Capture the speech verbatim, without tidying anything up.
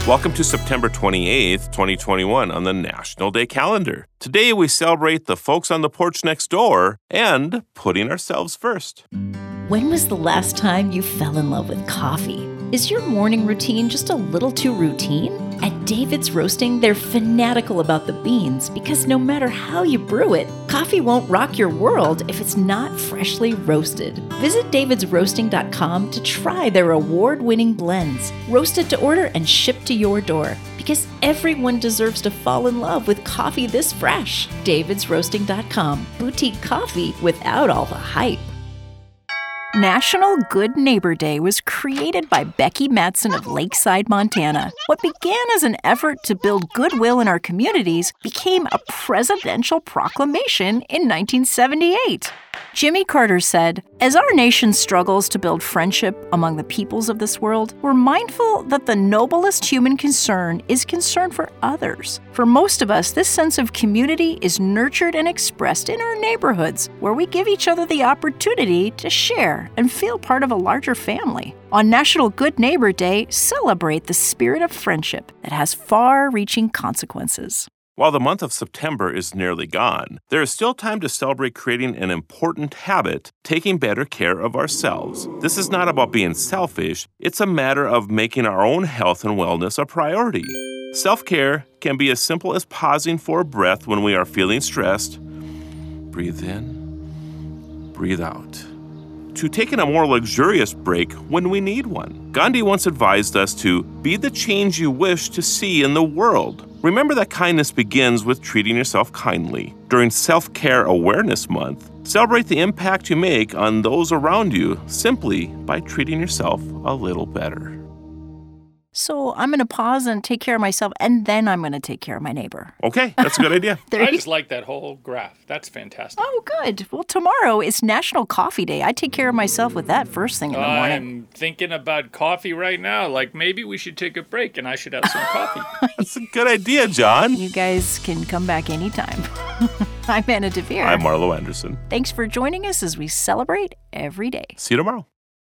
Welcome to September twenty-eighth, twenty twenty-one on the National Day calendar. Today we celebrate the folks on the porch next door and putting ourselves first. When was the last time you fell in love with coffee? Is your morning routine just a little too routine? At David's Roasting, they're fanatical about the beans because no matter how you brew it, coffee won't rock your world if it's not freshly roasted. Visit davids roasting dot com to try their award-winning blends, roasted to order and shipped to your door. Because everyone deserves to fall in love with coffee this fresh. davids roasting dot com, boutique coffee without all the hype. National Good Neighbor Day was created by Becky Matson of Lakeside, Montana. What began as an effort to build goodwill in our communities became a presidential proclamation in nineteen seventy-eight. Jimmy Carter said, "As our nation struggles to build friendship among the peoples of this world, we're mindful that the noblest human concern is concern for others. For most of us, this sense of community is nurtured and expressed in our neighborhoods, where we give each other the opportunity to share and feel part of a larger family." On National Good Neighbor Day, celebrate the spirit of friendship that has far-reaching consequences. While the month of September is nearly gone, there is still time to celebrate creating an important habit, taking better care of ourselves. This is not about being selfish, it's a matter of making our own health and wellness a priority. Self-care can be as simple as pausing for a breath when we are feeling stressed. Breathe in, breathe out. To taking a more luxurious break when we need one. Gandhi once advised us to be the change you wish to see in the world. Remember that kindness begins with treating yourself kindly. During Self-Care Awareness Month, celebrate the impact you make on those around you simply by treating yourself a little better. So I'm going to pause and take care of myself, and then I'm going to take care of my neighbor. Okay, that's a good idea. I just like that whole graph. That's fantastic. Oh, good. Well, tomorrow is National Coffee Day. I take care of myself with that first thing in the morning. I'm thinking about coffee right now. Like, maybe we should take a break and I should have some coffee. That's a good idea, John. You guys can come back anytime. I'm Anna DeVere. I'm Marlo Anderson. Thanks for joining us as we celebrate every day. See you tomorrow.